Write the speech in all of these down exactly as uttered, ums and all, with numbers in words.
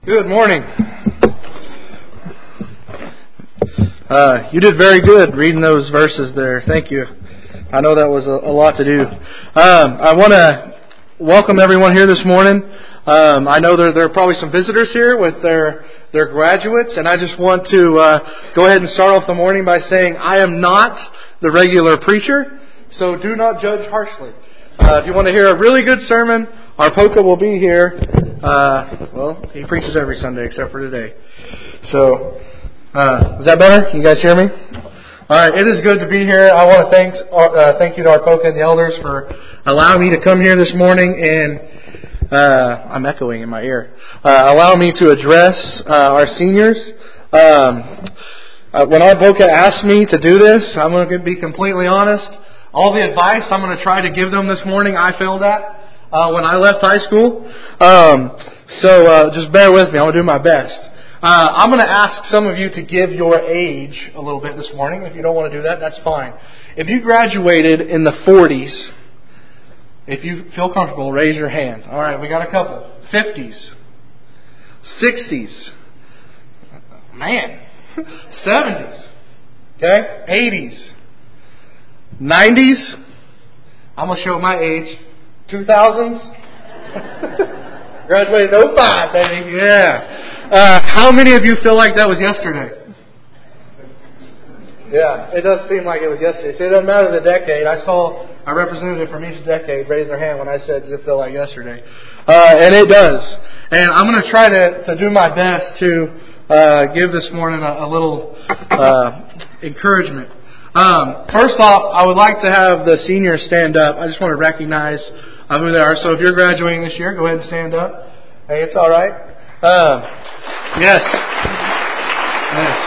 Good morning. Uh, you did very good reading those verses there. Thank you. I know that was a, a lot to do. Um, I want to welcome everyone here this morning. Um, I know there, there are probably some visitors here with their their graduates, and I just want to uh, go ahead and start off the morning by saying I am not the regular preacher, so do not judge harshly. Uh, if you want to hear a really good sermon, our Poca will be here. Uh, well, he preaches every Sunday except for today. So, uh, is that better? Can you guys hear me? All right, it is good to be here. I want to thank uh, thank you to our Poca and the elders for allowing me to come here this morning and uh, I'm echoing in my ear. Uh, allow me to address uh, our seniors. Um, uh, when our Poca asked me to do this, I'm going to be completely honest. All the advice I'm going to try to give them this morning, I failed at. Uh, when I left high school. Um, so uh, just bear with me. I'm going to do my best. Uh, I'm going to ask some of you to give your age a little bit this morning. If you don't want to do that, that's fine. If you graduated in the forties, if you feel comfortable, raise your hand. All right, we got a couple. fifties. sixties. Man. seventies. Okay? eighties. nineties. I'm going to show my age. two thousands? Graduated in oh five, baby. Yeah. Uh, how many of you feel like that was yesterday? Yeah, it does seem like it was yesterday. So it doesn't matter the decade. I saw a representative from each decade raise their hand when I said, does it feel like yesterday? Uh, and it does. And I'm going to try to, to do my best to uh, give this morning a, a little uh, encouragement. Um, first off, I would like to have the seniors stand up. I just want to recognize uh, who they are. So if you're graduating this year, go ahead and stand up. Hey, it's all right. Uh, yes. Yes.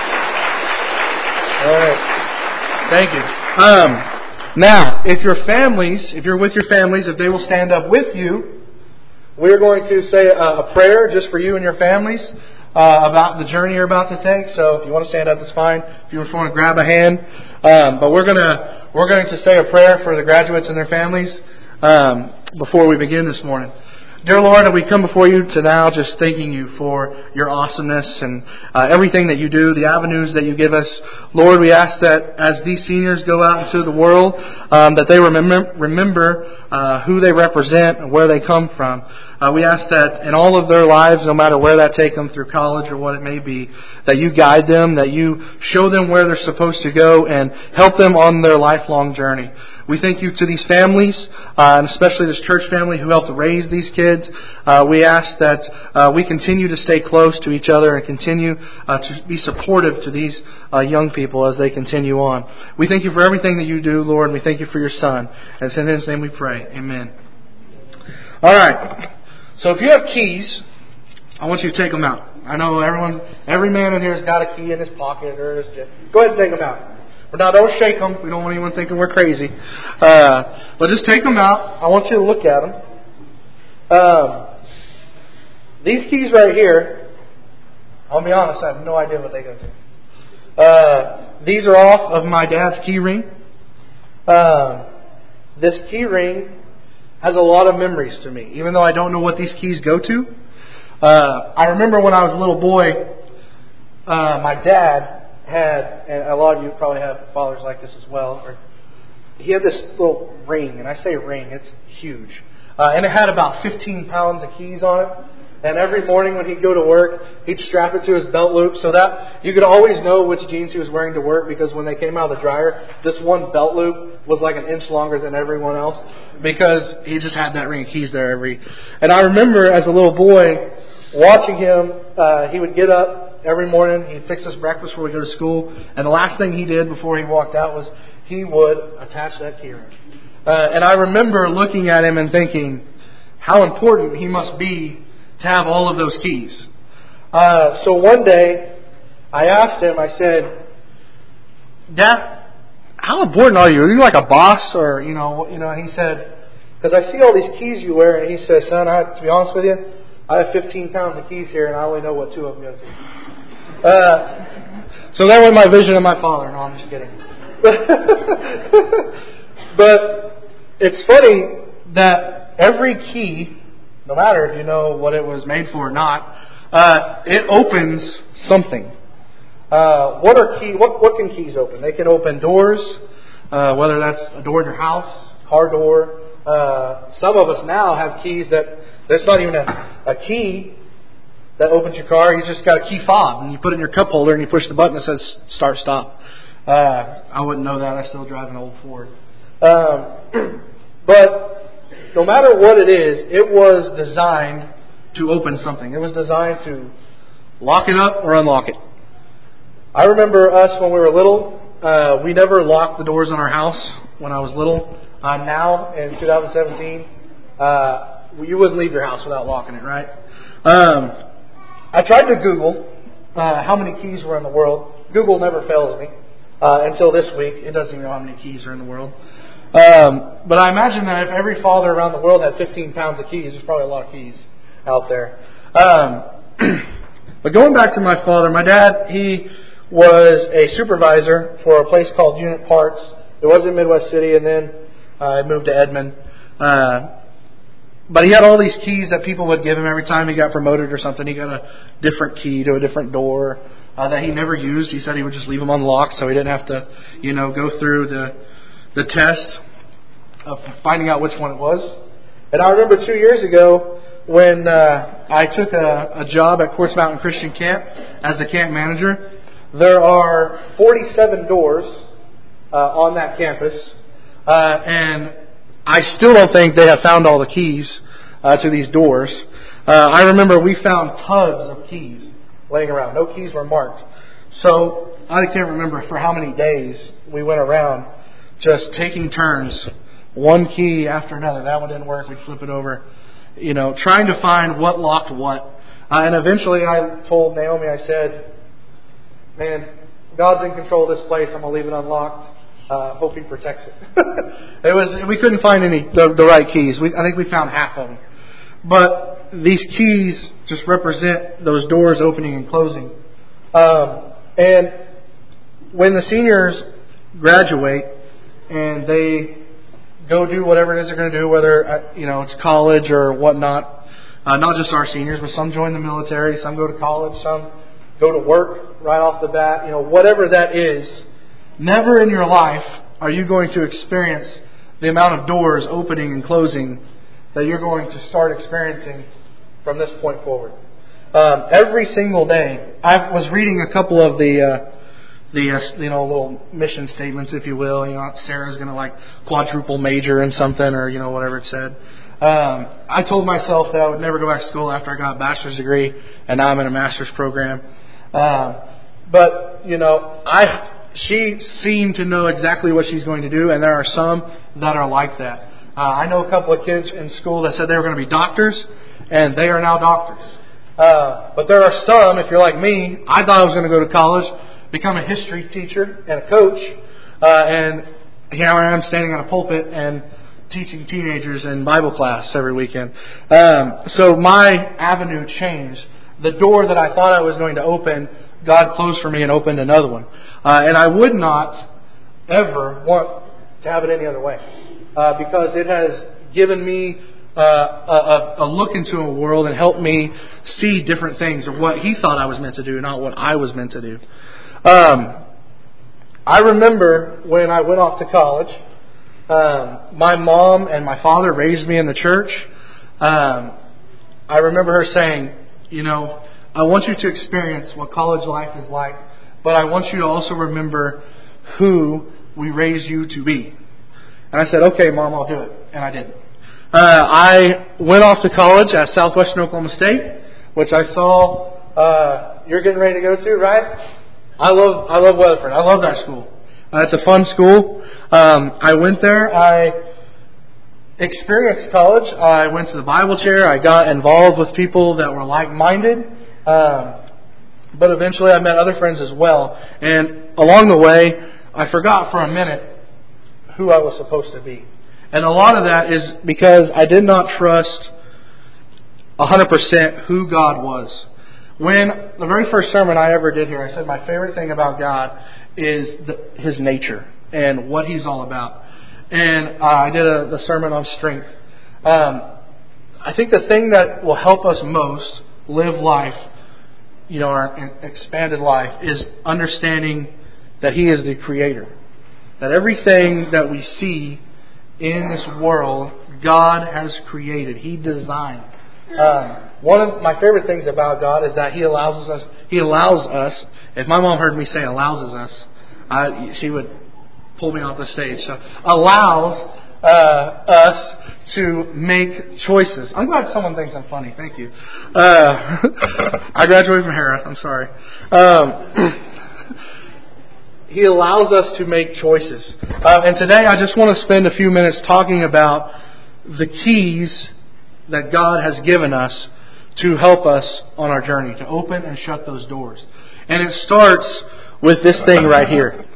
All right. Thank you. Um, now, if your families, if you're with your families, if they will stand up with you, we're going to say a, a prayer just for you and your families. Uh, about the journey you're about to take. So if you want to stand up, that's fine. If you just want to grab a hand, um, but we're gonna we're going to say a prayer for the graduates and their families um, before we begin this morning. Dear Lord, we come before you to now just thanking you for your awesomeness and uh, everything that you do, the avenues that you give us. Lord, we ask that as these seniors go out into the world, um, that they remember remember uh, who they represent and where they come from. Uh, we ask that in all of their lives, no matter where that take them through college or what it may be, that you guide them, that you show them where they're supposed to go and help them on their lifelong journey. We thank you to these families, uh, and especially this church family who helped raise these kids. Uh, we ask that uh, we continue to stay close to each other and continue uh, to be supportive to these uh, young people as they continue on. We thank you for everything that you do, Lord, and we thank you for your Son. And it's in His name we pray. Amen. All right. So if you have keys, I want you to take them out. I know everyone, every man in here has got a key in his pocket or his jet. Go ahead and take them out. But now don't shake them. We don't want anyone thinking we're crazy. Uh, but just take them out. I want you to look at them. Um, these keys right here, I'll be honest, I have no idea what they go to. Uh, these are off of my dad's key ring. Uh, this key ring has a lot of memories to me, even though I don't know what these keys go to. Uh, I remember when I was a little boy, uh, my dad had, and a lot of you probably have fathers like this as well, or he had this little ring, and I say ring, it's huge. Uh, and it had about fifteen pounds of keys on it. And every morning when he'd go to work, he'd strap it to his belt loop so that you could always know which jeans he was wearing to work, because when they came out of the dryer, this one belt loop was like an inch longer than everyone else because he just had that ring of keys there every... And I remember as a little boy watching him, uh, he would get up every morning, he'd fix us breakfast before we go to school, and the last thing he did before he walked out was he would attach that key ring. Uh, and I remember looking at him and thinking how important he must be to have all of those keys. Uh, so one day, I asked him, I said, Dad, how important are you? Are you like a boss? Or, you know, you know? And he said, because I see all these keys you wear. And he says, son, I, to be honest with you, I have fifteen pounds of keys here and I only know what two of them go to. Uh, so that was my vision of my father. No, I'm just kidding. But it's funny that every key, no matter if you know what it was made for or not, uh, it opens something. Uh, what are key? What what can keys open? They can open doors, uh, whether that's a door in your house, car door. Uh, some of us now have keys that there's not even a, a key that opens your car. You just got a key fob, and you put it in your cup holder, and you push the button that says start stop. Uh, I wouldn't know that. I still drive an old Ford. Um, but no matter what it is, it was designed to open something. It was designed to lock it up or unlock it. I remember us when we were little. Uh, we never locked the doors on our house when I was little. Uh, now, in two thousand seventeen, uh, you wouldn't leave your house without locking it, right? Um, I tried to Google uh, how many keys were in the world. Google never fails me uh, until this week. It doesn't even know how many keys are in the world. Um, but I imagine that if every father around the world had fifteen pounds of keys, there's probably a lot of keys out there. Um, but going back to my father, my dad, he was a supervisor for a place called Unit Parts. It was in Midwest City, and then uh, I moved to Edmond. Uh, but he had all these keys that people would give him every time he got promoted or something. He got a different key to a different door uh, that he never used. He said he would just leave them unlocked so he didn't have to, you know, go through the the test of finding out which one it was. And I remember two years ago when uh, I took a, a job at Quartz Mountain Christian Camp as a camp manager. There are forty-seven doors uh, on that campus, uh, and I still don't think they have found all the keys uh, to these doors. Uh, I remember we found tons of keys laying around. No keys were marked. So I can't remember for how many days we went around just taking turns, one key after another. That one didn't work, we'd flip it over. You know, trying to find what locked what. Uh, and eventually I told Naomi, I said, man, God's in control of this place. I'm going to leave it unlocked. Uh, hope He protects it. it was we couldn't find any the, the right keys. We, I think we found half of them. But these keys just represent those doors opening and closing. Um, and when the seniors graduate and they go do whatever it is they're going to do, whether you know it's college or whatnot, uh, not just our seniors, but some join the military, some go to college, some go to work right off the bat, you know, whatever that is, never in your life are you going to experience the amount of doors opening and closing that you're going to start experiencing from this point forward. Um, every single day, I was reading a couple of the, uh, the uh, you know, little mission statements, if you will. You know, Sarah's going to like quadruple major in something, or you know, whatever it said. Um, I told myself that I would never go back to school after I got a bachelor's degree, and now I'm in a master's program. Uh, but you know, I she seemed to know exactly what she's going to do, and there are some that are like that. Uh, I know a couple of kids in school that said they were going to be doctors, and they are now doctors. Uh, but there are some, if you're like me, I thought I was going to go to college, become a history teacher and a coach, uh, and here I am standing on a pulpit and teaching teenagers in Bible class every weekend. Um, so my avenue changed. The door that I thought I was going to open, God closed for me and opened another one. Uh, and I would not ever want to have it any other way. Uh, because it has given me uh, a, a look into a world and helped me see different things, or what He thought I was meant to do, not what I was meant to do. Um, I remember when I went off to college, um, my mom and my father raised me in the church. Um, I remember her saying, you know, I want you to experience what college life is like, but I want you to also remember who we raised you to be. And I said, okay, Mom, I'll do it. And I did. Uh, I went off to college at Southwestern Oklahoma State, which I saw uh, you're getting ready to go to, right? I love I love Weatherford. I love that school. Uh, it's a fun school. Um, I went there. I experienced college. I went to the Bible chair. I got involved with people that were like-minded. Um, but eventually I met other friends as well. And along the way, I forgot for a minute who I was supposed to be. And a lot of that is because I did not trust one hundred percent who God was. When the very first sermon I ever did here, I said my favorite thing about God is the, His nature and what He's all about. And uh, I did a, the sermon on strength. Um, I think the thing that will help us most live life you know, our expanded life is understanding that He is the Creator. That everything that we see in this world, God has created. He designed. Um, one of my favorite things about God is that He allows us. He allows us. If my mom heard me say "allows us," I, she would pull me off the stage. So allows uh, us to make choices. I'm glad someone thinks I'm funny. Thank you. Uh, I graduated from Harrah. I'm sorry. Um, He allows us to make choices. Uh, and today I just want to spend a few minutes talking about the keys that God has given us to help us on our journey, to open and shut those doors. And it starts with this thing right here.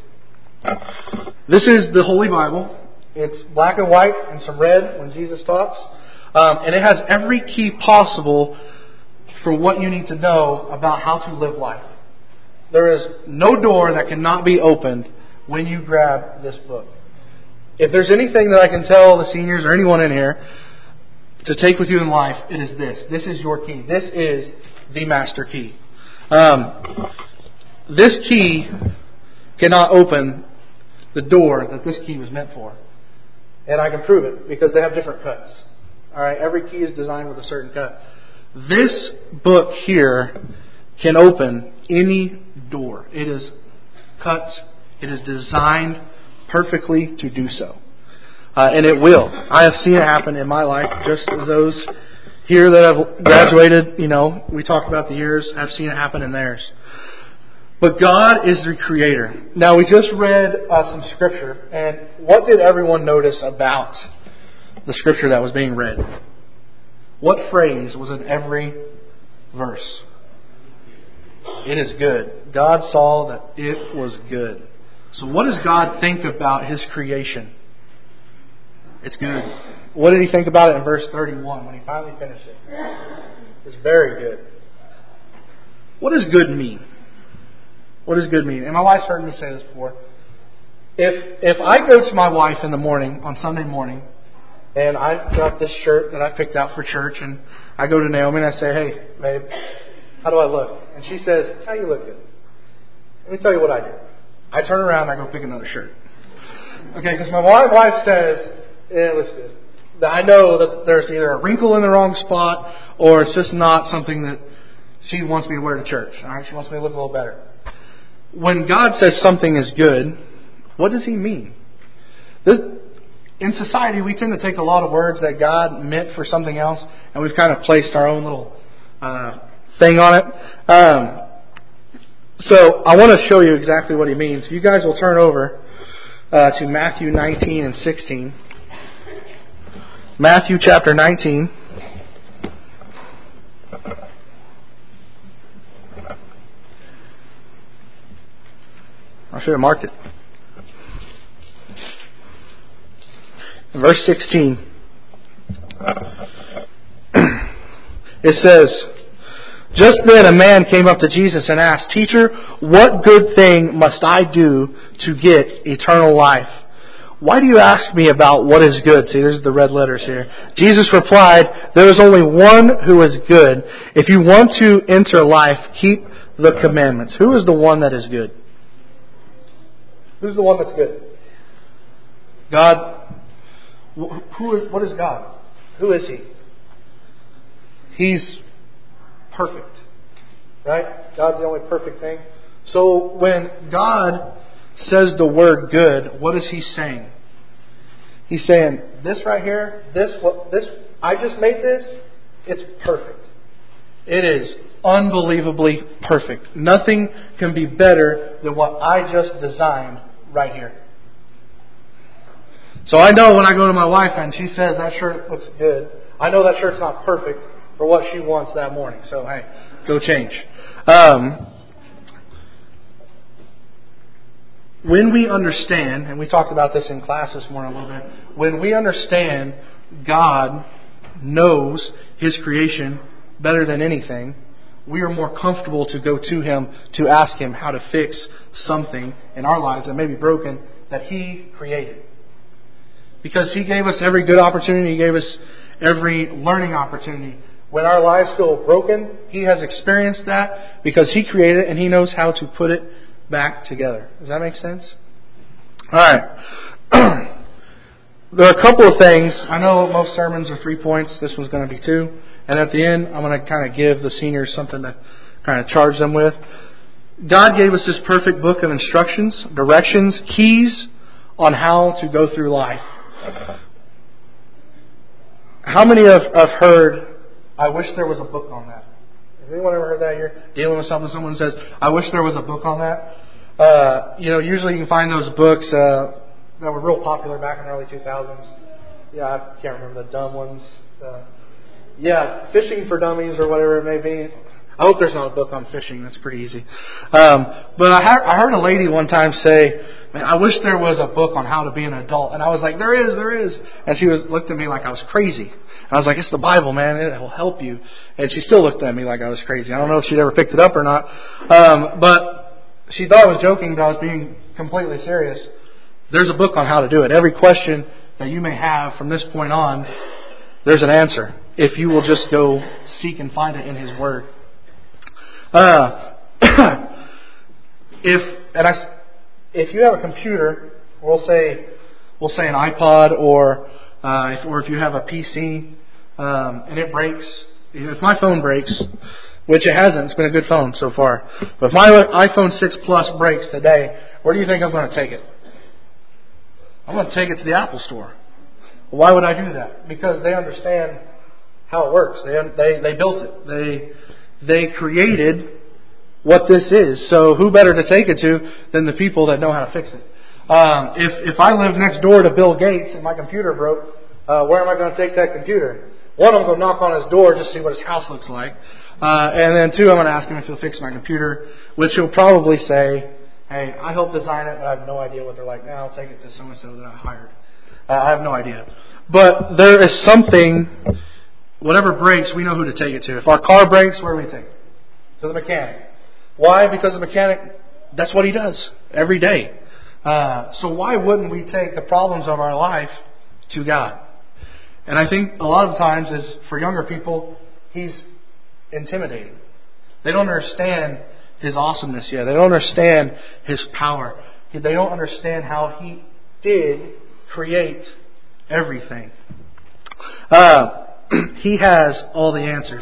This is the Holy Bible. It's black and white and some red when Jesus talks. Um, and it has every key possible for what you need to know about how to live life. There is no door that cannot be opened when you grab this book. If there's anything that I can tell the seniors or anyone in here to take with you in life, it is this. This is your key. This is the master key. Um, this key cannot open the door that this key was meant for. And I can prove it because they have different cuts. All right, every key is designed with a certain cut. This book here can open any door. It is cut. It is designed perfectly to do so. Uh, and it will. I have seen it happen in my life, just as those here that have graduated, you know, we talked about the years, I've seen it happen in theirs. But God is the Creator. Now, we just read uh, some Scripture, and what did everyone notice about the Scripture that was being read? What phrase was in every verse? It is good. God saw that it was good. So what does God think about His creation? It's good. What did He think about it in verse thirty-one when He finally finished it? It's very good. What does good mean? What does good mean? And my wife's heard me say this before. If if I go to my wife in the morning, on Sunday morning, and I got this shirt that I picked out for church, and I go to Naomi and I say, "Hey, babe, how do I look?" And she says, "How you look good." Let me tell you what I do. I turn around and I go pick another shirt. Okay, because my wife says, "Yeah, it looks good." I know that there's either a wrinkle in the wrong spot or it's just not something that she wants me to wear to church. All right, she wants me to look a little better. When God says something is good, what does He mean? This, in society, we tend to take a lot of words that God meant for something else, and we've kind of placed our own little uh, thing on it. Um, so I want to show you exactly what He means. You guys will turn over uh, to Matthew nineteen and sixteen. Matthew chapter nineteen. I should have marked it. Verse sixteen. It says, "Just then a man came up to Jesus and asked, 'Teacher, what good thing must I do to get eternal life?' 'Why do you ask me about what is good?'" See, there's the red letters here. Jesus replied, "There is only one who is good. If you want to enter life, keep the commandments." Who is the one that is good? Who's the one that's good? God. Who is, what is God? Who is He? He's perfect. Right? God's the only perfect thing. So when God says the word good, what is He saying? He's saying, this right here, this, this, I just made this, it's perfect. It is unbelievably perfect. Nothing can be better than what I just designed right here. So I know when I go to my wife and she says that shirt looks good, I know that shirt's not perfect for what she wants that morning. So hey, go change. Um, when we understand, and we talked about this in class this morning a little bit, when we understand God knows His creation better than anything, we are more comfortable to go to Him to ask Him how to fix something in our lives that may be broken that He created. Because He gave us every good opportunity. He gave us every learning opportunity. When our lives feel broken, He has experienced that because He created it and He knows how to put it back together. Does that make sense? Alright. There are a couple of things. I know most sermons are three points. This one's going to be two. And at the end, I'm going to kind of give the seniors something to kind of charge them with. God gave us this perfect book of instructions, directions, keys on how to go through life. How many have, have heard, I wish there was a book on that? Has anyone ever heard that here? Dealing with something, someone says, I wish there was a book on that. Uh, you know, usually you can find those books uh, that were real popular back in the early two thousands. Yeah, I can't remember the dumb ones. Uh, yeah, Fishing for Dummies or whatever it may be. I hope there's not a book on fishing. That's pretty easy. Um, but I, ha- I heard a lady one time say, man, I wish there was a book on how to be an adult. And I was like, there is, there is. And she was looked at me like I was crazy. And I was like, it's the Bible, man. It will help you. And she still looked at me like I was crazy. I don't know if she'd ever picked it up or not. Um, but she thought I was joking, but I was being completely serious. There's a book on how to do it. Every question that you may have from this point on, there's an answer. If you will just go seek and find it in His Word. Uh, if and I, if you have a computer, we'll say we'll say an iPod, or uh, if, or if you have a P C um, and it breaks. If my phone breaks, which it hasn't, it's been a good phone so far. But if my iPhone six Plus breaks today, where do you think I'm going to take it? I'm going to take it to the Apple Store. Why would I do that? Because they understand how it works. They they they built it. They they created what this is. So who better to take it to than the people that know how to fix it? Um, if if I lived next door to Bill Gates and my computer broke, uh, where am I going to take that computer? One, I'm going to knock on his door just to see what his house looks like. Uh, and then two, I'm going to ask him if he'll fix my computer, which he'll probably say, hey, I helped design it, but I have no idea what they're like now. I'll take it to so-and-so that I hired. Uh, I have no idea. But there is something, whatever breaks, we know who to take it to. If our car breaks, where do we take it? To the mechanic. Why? Because the mechanic, that's what he does every day. Uh, so why wouldn't we take the problems of our life to God? And I think a lot of times is for younger people, He's intimidating. They don't understand His awesomeness yet. They don't understand His power. They don't understand how He did create everything. Uh, he has all the answers.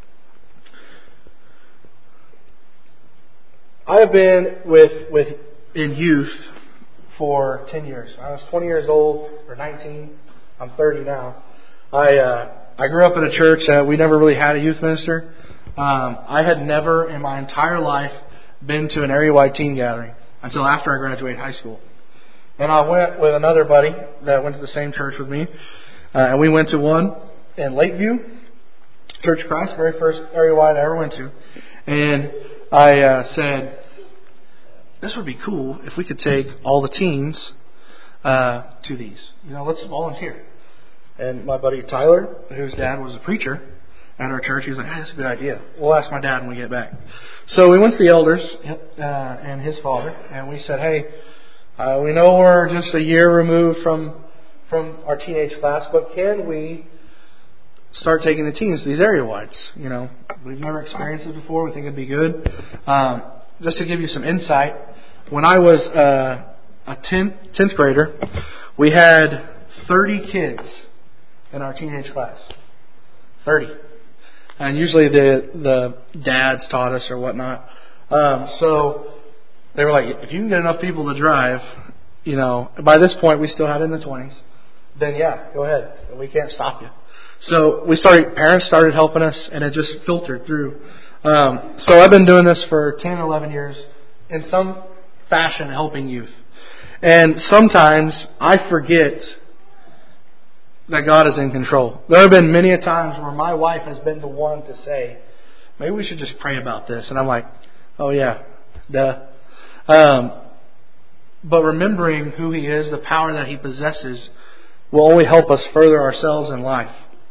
I have been with with in youth for ten years. I was twenty years old, or nineteen. I'm thirty now. I uh, I grew up in a church that we never really had a youth minister. Um, I had never in my entire life been to an area-wide teen gathering until after I graduated high school. And I went with another buddy that went to the same church with me. Uh, and we went to one in Lakeview, Church of Christ, very first area-wide I ever went to. And I uh, said, this would be cool if we could take all the teens uh, to these. You know, let's volunteer. And my buddy Tyler, whose dad was a preacher at our church, he was like, hey, that's a good idea. We'll ask my dad when we get back. So we went to the elders uh, and his father, and we said, hey, uh, we know we're just a year removed from from our teenage class, but can we start taking the teens to these area wides? You know, we've never experienced it before. We think it'd be good. Um, just to give you some insight, when I was uh, a tenth, tenth grader, we had thirty kids in our teenage class. thirty. And usually the the dads taught us or whatnot. Um, so they were like, if you can get enough people to drive, you know, by this point we still had in the twenties, then yeah, go ahead. We can't stop you. So we started, parents started helping us, and it just filtered through. Um, so I've been doing this for ten, eleven years in some fashion, helping youth. And sometimes I forget that God is in control. There have been many a times where my wife has been the one to say, maybe we should just pray about this. And I'm like, oh yeah, duh. Um, but remembering who He is, the power that He possesses, will only help us further ourselves in life.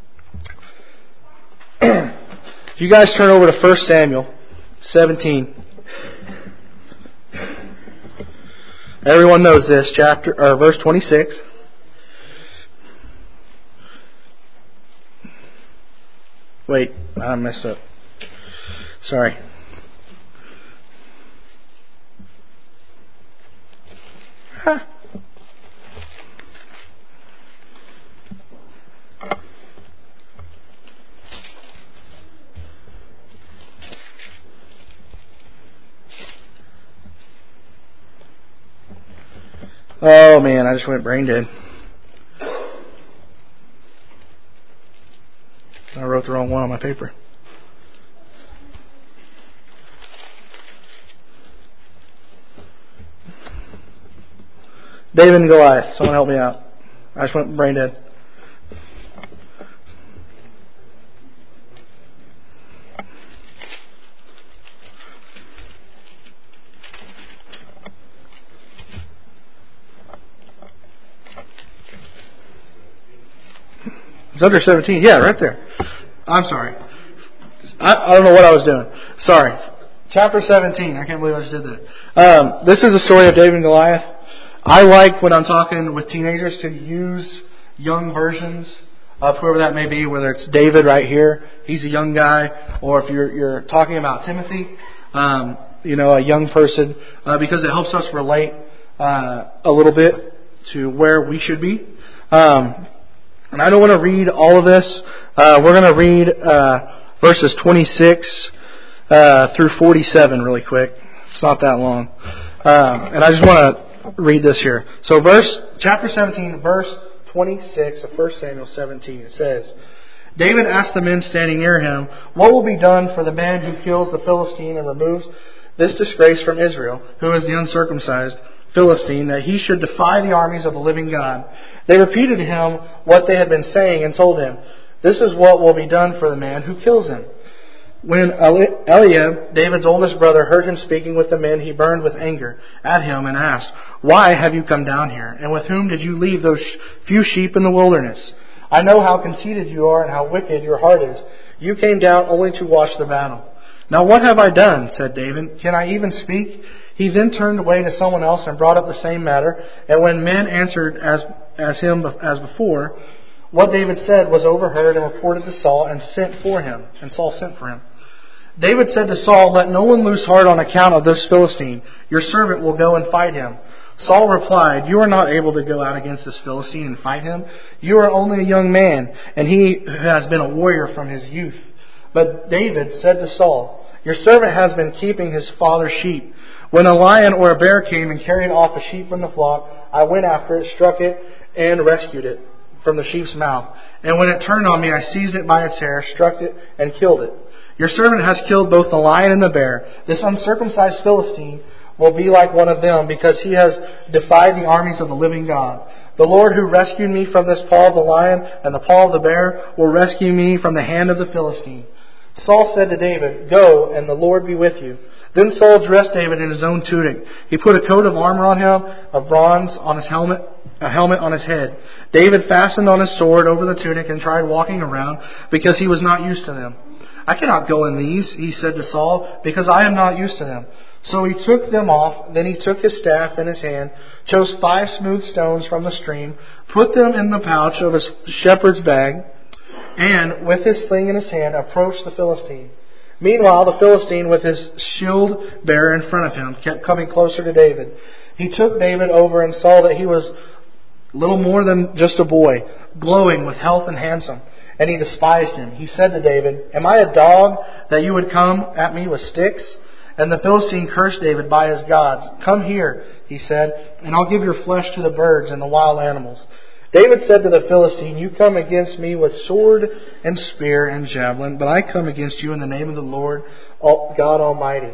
If you guys turn over to First Samuel seventeen. Everyone knows this, chapter or verse twenty-six. Wait, I messed up. Sorry. Huh. Oh man, I just went brain dead. I wrote the wrong one on my paper. David and Goliath. Someone help me out. I just went brain dead. It's under seventeen. Yeah, right there. I'm sorry. I, I don't know what I was doing. Sorry. Chapter seventeen. I can't believe I just did that. Um, this is the story of David and Goliath. I like when I'm talking with teenagers to use young versions of whoever that may be, whether it's David right here, he's a young guy, or if you're you're talking about Timothy, um, you know, a young person, uh, because it helps us relate uh, a little bit to where we should be. Um, And I don't want to read all of this. Uh, we're going to read uh, verses twenty-six uh, through forty-seven really quick. It's not that long. Um, and I just want to read this here. So verse chapter seventeen, verse twenty-six of First Samuel seventeen. It says, David asked the men standing near him, what will be done for the man who kills the Philistine and removes this disgrace from Israel, who is the uncircumcised Philistine, that he should defy the armies of the living God? They repeated to him what they had been saying and told him, this is what will be done for the man who kills him. When Eliab, David's oldest brother, heard him speaking with the men, he burned with anger at him and asked, why have you come down here? And with whom did you leave those few sheep in the wilderness? I know how conceited you are and how wicked your heart is. You came down only to watch the battle. Now what have I done? Said David. Can I even speak? He then turned away to someone else and brought up the same matter. And when men answered as as him as before, what David said was overheard and reported to Saul and sent for him. And Saul sent for him. David said to Saul, let no one lose heart on account of this Philistine. Your servant will go and fight him. Saul replied, you are not able to go out against this Philistine and fight him. You are only a young man, and he has been a warrior from his youth. But David said to Saul, your servant has been keeping his father's sheep. When a lion or a bear came and carried off a sheep from the flock, I went after it, struck it, and rescued it from the sheep's mouth. And when it turned on me, I seized it by its hair, struck it, and killed it. Your servant has killed both the lion and the bear. This uncircumcised Philistine will be like one of them, because he has defied the armies of the living God. The Lord who rescued me from this paw of the lion and the paw of the bear will rescue me from the hand of the Philistine. Saul said to David, go, and the Lord be with you. Then Saul dressed David in his own tunic. He put a coat of armor on him, of bronze on his helmet, a helmet on his head. David fastened on his sword over the tunic and tried walking around, because he was not used to them. I cannot go in these, he said to Saul, because I am not used to them. So he took them off. Then he took his staff in his hand, chose five smooth stones from the stream, put them in the pouch of his shepherd's bag, and with his sling in his hand approached the Philistine. Meanwhile, the Philistine, with his shield bearer in front of him, kept coming closer to David. He took David over and saw that he was little more than just a boy, glowing with health and handsome, and he despised him. He said to David, am I a dog that you would come at me with sticks? And the Philistine cursed David by his gods. Come here, he said, and I'll give your flesh to the birds and the wild animals. David said to the Philistine, you come against me with sword and spear and javelin, but I come against you in the name of the Lord God Almighty,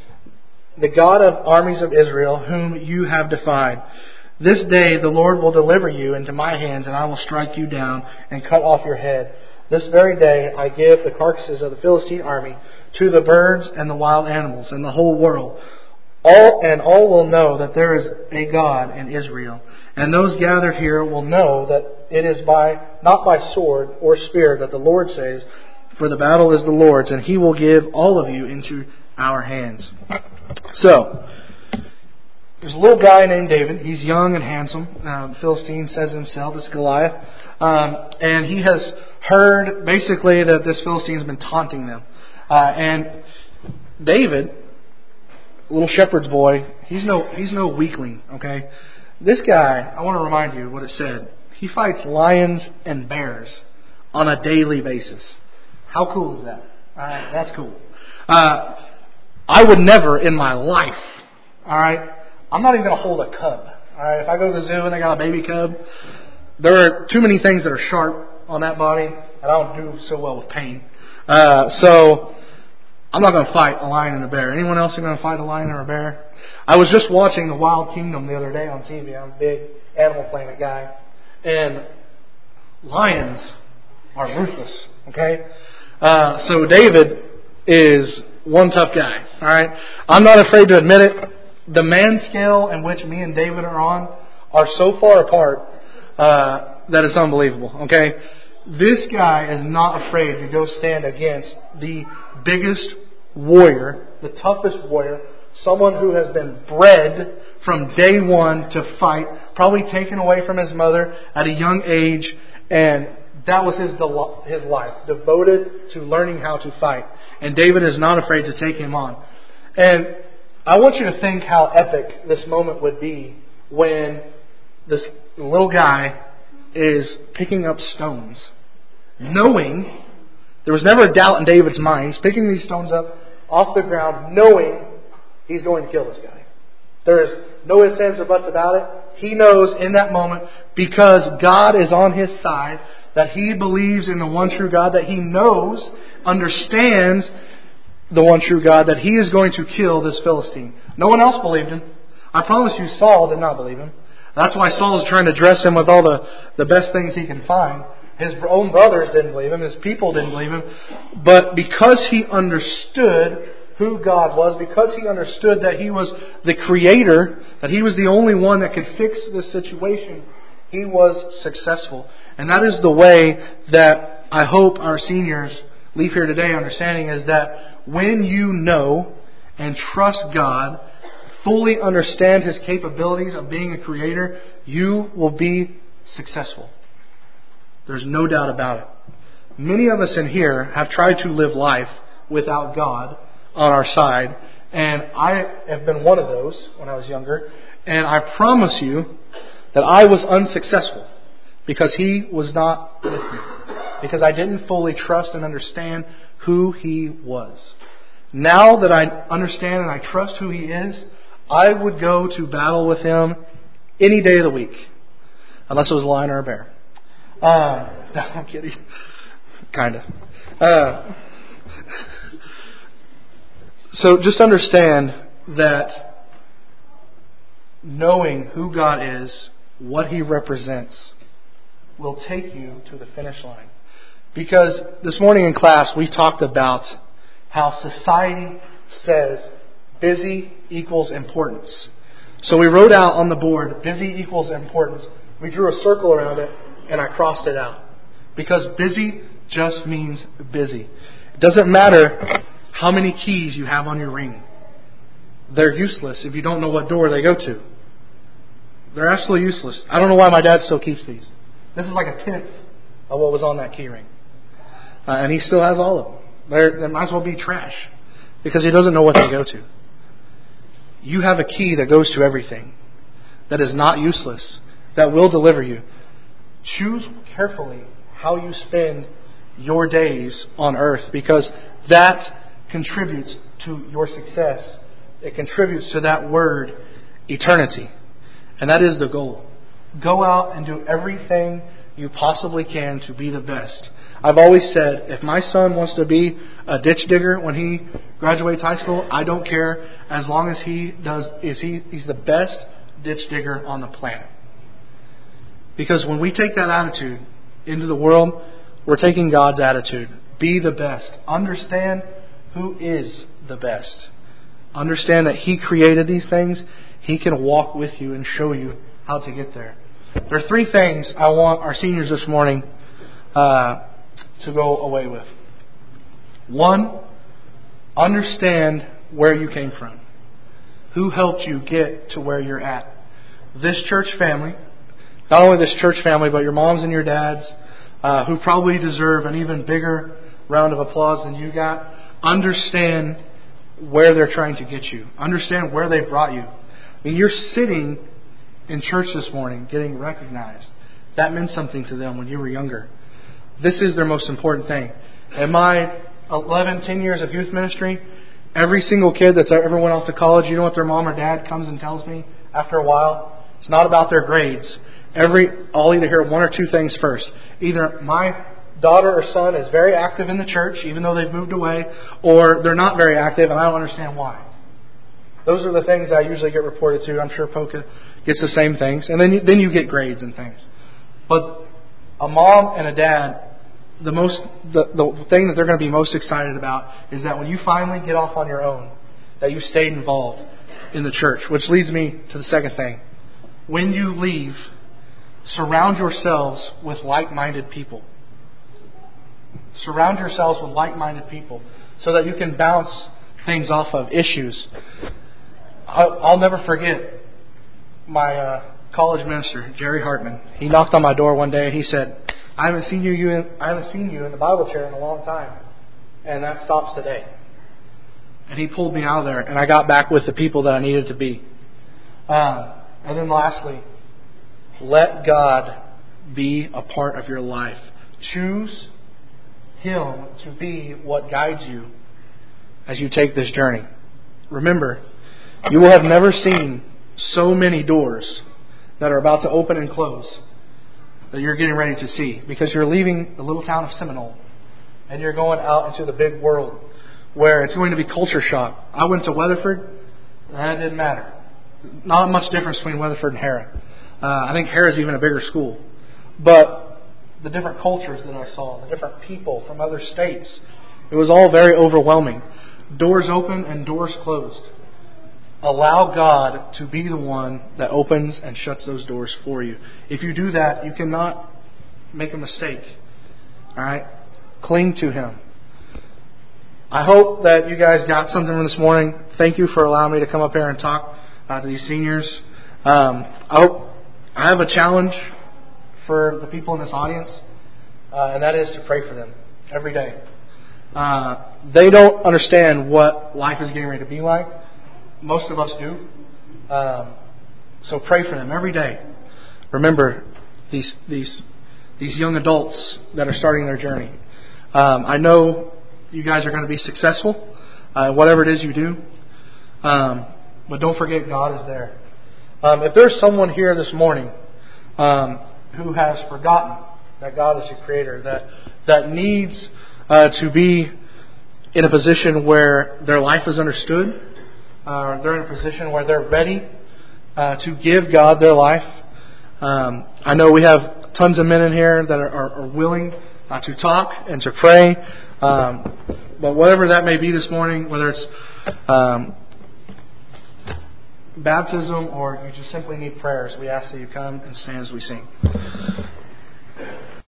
the God of armies of Israel, whom you have defied. This day the Lord will deliver you into my hands, and I will strike you down and cut off your head. This very day I give the carcasses of the Philistine army to the birds and the wild animals and the whole world. All and all will know that there is a God in Israel. And those gathered here will know that it is by not by sword or spear that the Lord saves, for the battle is the Lord's, and He will give all of you into our hands. So, there's a little guy named David. He's young and handsome. Uh, Philistine says himself, it's Goliath. Um, and he has heard basically that this Philistine's been taunting them. Uh, and David, little shepherd's boy, he's no he's no weakling, okay? This guy, I want to remind you what it said. He fights lions and bears on a daily basis. How cool is that? All right, that's cool. Uh, I would never in my life, all right, I'm not even going to hold a cub. All right, if I go to the zoo and I got a baby cub, there are too many things that are sharp on that body, and I don't do so well with pain. Uh, so I'm not going to fight a lion and a bear. Anyone else going to fight a lion or a bear? I was just watching The Wild Kingdom the other day on T V. I'm a big Animal Planet guy. And lions are ruthless, okay? Uh, so David is one tough guy, all right? I'm not afraid to admit it. The man scale in which me and David are on are so far apart uh, that it's unbelievable, okay? This guy is not afraid to go stand against the biggest warrior, the toughest warrior, someone who has been bred from day one to fight, probably taken away from his mother at a young age, and that was his his life, devoted to learning how to fight. And David is not afraid to take him on. And I want you to think how epic this moment would be when this little guy is picking up stones, knowing, there was never a doubt in David's mind, he's picking these stones up off the ground, knowing he's going to kill this guy. There's no ifs, ands, or buts about it. He knows in that moment, because God is on his side, that he believes in the one true God, that he knows, understands the one true God, that he is going to kill this Philistine. No one else believed him. I promise you, Saul did not believe him. That's why Saul is trying to dress him with all the, the best things he can find. His own brothers didn't believe him. His people didn't believe him. But because he understood who God was, because he understood that he was the creator, that he was the only one that could fix this situation, he was successful. And that is the way that I hope our seniors leave here today understanding, is that when you know and trust God, fully understand his capabilities of being a creator, you will be successful. There's no doubt about it. Many of us in here have tried to live life without God on our side, and I have been one of those when I was younger, and I promise you that I was unsuccessful because he was not with me, because I didn't fully trust and understand who he was. Now that I understand and I trust who he is, I would go to battle with him any day of the week, unless it was a lion or a bear. Uh, no, I'm kidding. Kind of. Uh, so just understand that knowing who God is, what he represents, will take you to the finish line. Because this morning in class we talked about how society says busy equals importance. So we wrote out on the board, busy equals importance. We drew a circle around it and I crossed it out. Because busy just means busy. It doesn't matter how many keys you have on your ring. They're useless if you don't know what door they go to. They're absolutely useless. I don't know why my dad still keeps these. This is like a tenth of what was on that key ring. Uh, and he still has all of them. They're, they might as well be trash because he doesn't know what they go to. You have a key that goes to everything, that is not useless, that will deliver you. Choose carefully how you spend your days on earth, because that contributes to your success. It contributes to that word, eternity. And that is the goal. Go out and do everything you possibly can to be the best. I've always said, if my son wants to be a ditch digger when he graduates high school, I don't care, as long as he does is he he's the best ditch digger on the planet. Because when we take that attitude into the world, we're taking God's attitude. Be the best. Understand who is the best. Understand that he created these things. He can walk with you and show you how to get there. There are three things I want our seniors this morning uh, to go away with. One, understand where you came from. Who helped you get to where you're at? This church family, not only this church family, but your moms and your dads, uh, who probably deserve an even bigger round of applause than you got, understand where they're trying to get you. Understand where they brought you. I mean, you're sitting in church this morning getting recognized. That meant something to them when you were younger. This is their most important thing. In my eleven, ten years of youth ministry, every single kid that's ever went off to college, you know what their mom or dad comes and tells me after a while? It's not about their grades. Every I'll either hear one or two things first. Either my daughter or son is very active in the church, even though they've moved away, or they're not very active and I don't understand why. Those are the things I usually get reported to. I'm sure Poca gets the same things. And then you, then you get grades and things. But a mom and a dad, the most the, the thing that they're going to be most excited about is that when you finally get off on your own, that you stayed involved in the church. Which leads me to the second thing. When you leave, surround yourselves with like-minded people. Surround yourselves with like-minded people so that you can bounce things off of, issues. I'll never forget my uh, college minister, Jerry Hartman. He knocked on my door one day and he said, I haven't seen you, you in, I haven't seen you in the Bible chair in a long time. And that stops today. And he pulled me out of there and I got back with the people that I needed to be. Um, and then lastly, let God be a part of your life. Choose Him to be what guides you as you take this journey. Remember, you will have never seen so many doors that are about to open and close that you're getting ready to see, because you're leaving the little town of Seminole and you're going out into the big world where it's going to be culture shock. I went to Weatherford, and that didn't matter. Not much difference between Weatherford and Harrah. Uh, I think Harrah is even a bigger school. But the different cultures that I saw, the different people from other states, it was all very overwhelming. Doors open and doors closed. Allow God to be the one that opens and shuts those doors for you. If you do that, you cannot make a mistake. All right? Cling to Him. I hope that you guys got something from this morning. Thank you for allowing me to come up here and talk uh, to these seniors. Um, I hope I have a challenge for the people in this audience, uh, and that is to pray for them every day. Uh, they don't understand what life is getting ready to be like. Most of us do. Um, so pray for them every day. Remember these these these young adults that are starting their journey. Um, I know you guys are going to be successful, uh, whatever it is you do. Um, but don't forget, God is there. Um, if there's someone here this morning um, who has forgotten that God is your Creator, that that needs uh, to be in a position where their life is understood, uh, they're in a position where they're ready uh, to give God their life. Um, I know we have tons of men in here that are, are, are willing uh, to talk and to pray. Um, but whatever that may be this morning, whether it's um, baptism or you just simply need prayers, we ask that you come and stand as we sing.